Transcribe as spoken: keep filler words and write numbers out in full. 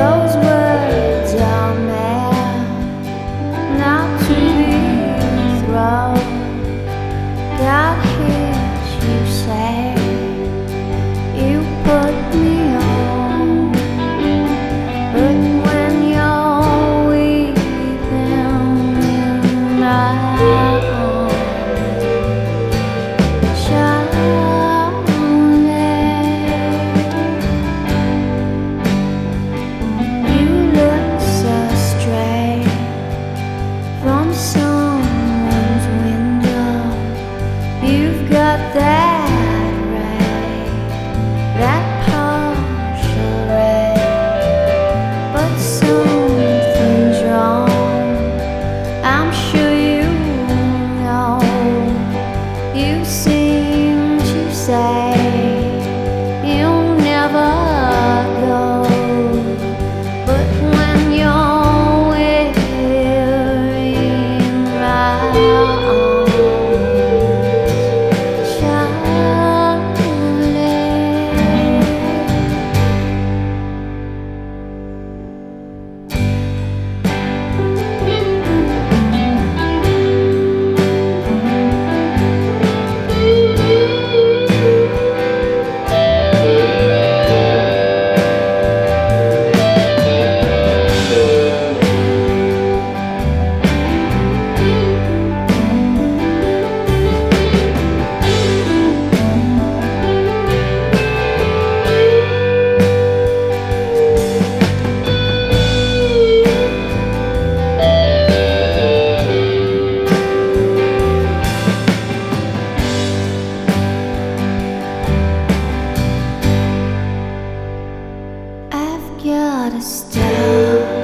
Those words are meant not to be thrown. God hears you say, you put me on. But when you're weeping in my arms, you look so straight from someone's window. You've got that ray, that partial ray, but something's wrong. I'm sure you know. You seem to say you'll never go, but when you're weary in my arms, I've got a star.